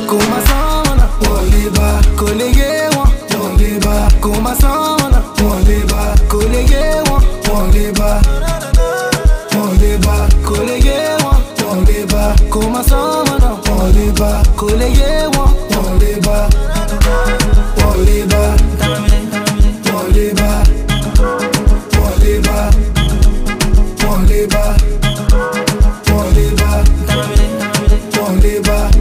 Kuma sana Woliba Kolege wa Woliba Kuma sana Woliba Kolege wa Woliba Woliba Kolege wa Woliba Kuma sana Woliba Kolege wa Woliba Woliba Woliba Woliba Woliba Woliba Woliba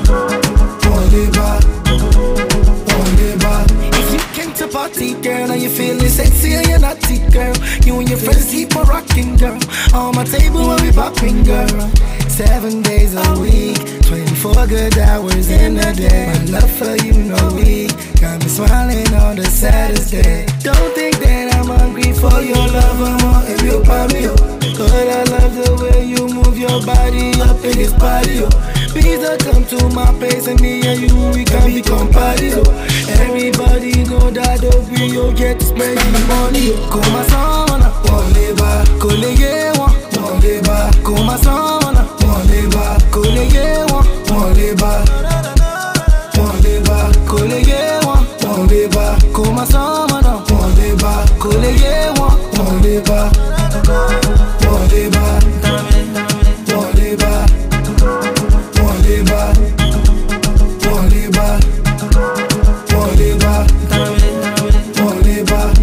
if you came to party, girl, and you feeling sexy and you're naughty, girl, you and your friends keep on rocking, girl. On my table when we popping, girl. 7 days a week, 24 good hours in a day. My love for you, no weak, got me smiling on the saddest day. Don't think that I'm hungry for your love, I want if you pop me up. But I love the way you move your body up in this party, please come to my place and me and you, we can become party, everybody know that you'll get to spend the money, Kuma sana Woliba Kolege wa Woliba Kuma sana Woliba Kolege wa Woliba Woliba Kolege wa Woliba Kuma sana Woliba Kolege wa Woliba Woliba Woliba Woliba Woliba Woliba Woliba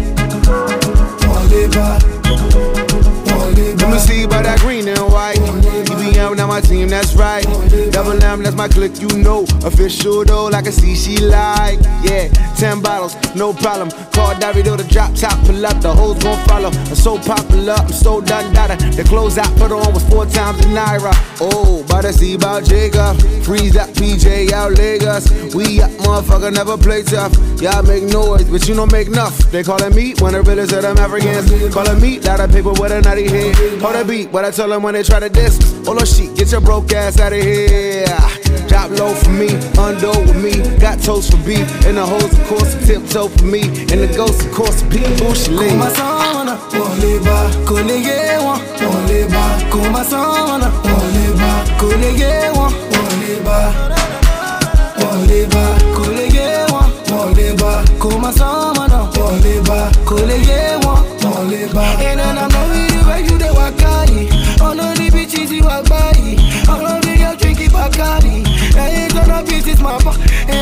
Woliba Woliba. Let me see by that green and white. EBM, now my team, that's right. Double M, that's my clique, you know. Official though, like I see she like. Yeah, 10 bottles, no problem. Call Davido to drop top, pull up, the hoes gon' follow. I'm so popular, I'm so done data. The clothes I put on was 4 times the Naira. Oh, but I see about Jacob. Freeze that PJ out Lagos. We up, motherfucker, never play tough. Y'all make noise, but you don't make enough. They calling me one of the realest of them Africans. Calling me lot of people with a nutty head. Hold a beat, what I tell them when they try to diss. Hold on shit, get your broke ass out of here. Drop low for me, undo with me. Got toast for beef, and the hoes of course tiptoe for me. And the ghost of course people bullshit. Kuma sana Woliba Kolege wa Woliba Kuma sana Woliba Kolege wa Woliba Woliba Kolege wa Woliba Kuma sana Woliba Kolege wa Woliba. And then I know you where you the wakari. All of the bitches you are body. All of the girls drinking Bacardi. I ain't gonna beat this mama.